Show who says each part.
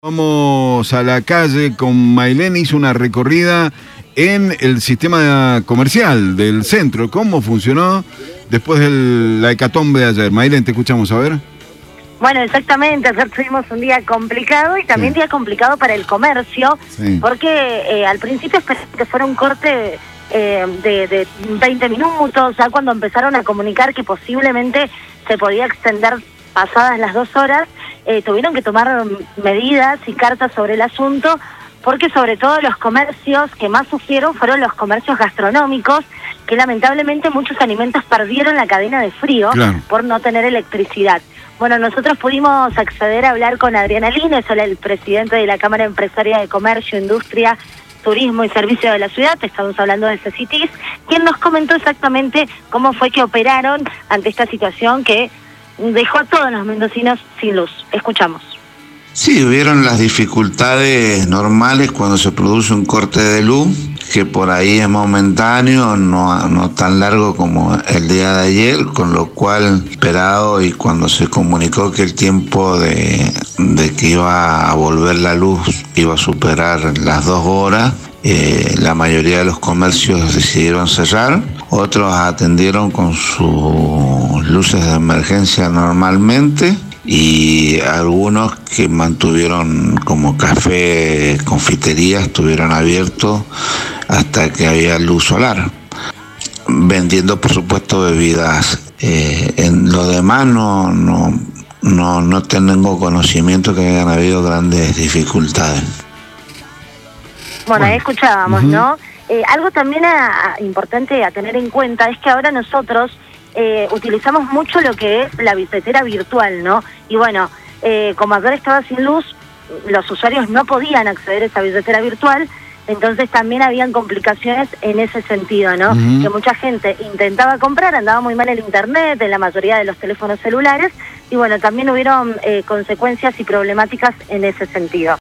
Speaker 1: Vamos a la calle con Mailén, hizo una recorrida en el sistema comercial del centro. ¿Cómo funcionó después de la hecatombe de ayer? Mailén, te escuchamos, a ver.
Speaker 2: Bueno, exactamente, ayer tuvimos un día complicado y también día complicado para el comercio, porque al principio esperé que fuera un corte de 20 minutos, ya cuando empezaron a comunicar que posiblemente se podía extender pasadas las 2 horas, tuvieron que tomar medidas y cartas sobre el asunto, porque sobre todo los comercios que más sufrieron fueron los comercios gastronómicos, que lamentablemente muchos alimentos perdieron la cadena de frío por no tener electricidad. Bueno, nosotros pudimos acceder a hablar con Adriana Lines, el presidente de la Cámara Empresaria de Comercio, Industria, Turismo y Servicio de la ciudad, estamos hablando de CECITIS, quien nos comentó exactamente cómo fue que operaron ante esta situación que dejó a todos los mendocinos sin luz. Escuchamos.
Speaker 3: Sí, hubieron las dificultades normales cuando se produce un corte de luz, que por ahí es momentáneo, no tan largo como el día de ayer, con lo cual esperado, y cuando se comunicó que el tiempo de que iba a volver la luz iba a superar las 2 horas, la mayoría de los comercios decidieron cerrar, otros atendieron con sus luces de emergencia normalmente, y algunos que mantuvieron como café, confiterías, estuvieron abiertos hasta que había luz solar, vendiendo por supuesto bebidas. En lo demás no tengo conocimiento que hayan habido grandes dificultades.
Speaker 2: Bueno, ahí escuchábamos, ¿no? Algo también importante a tener en cuenta es que ahora nosotros utilizamos mucho lo que es la billetera virtual, ¿no? Y bueno, como ayer estaba sin luz, los usuarios no podían acceder a esa billetera virtual, entonces también habían complicaciones en ese sentido, ¿no? Que mucha gente intentaba comprar, andaba muy mal el internet, en la mayoría de los teléfonos celulares, y bueno, también hubieron consecuencias y problemáticas en ese sentido.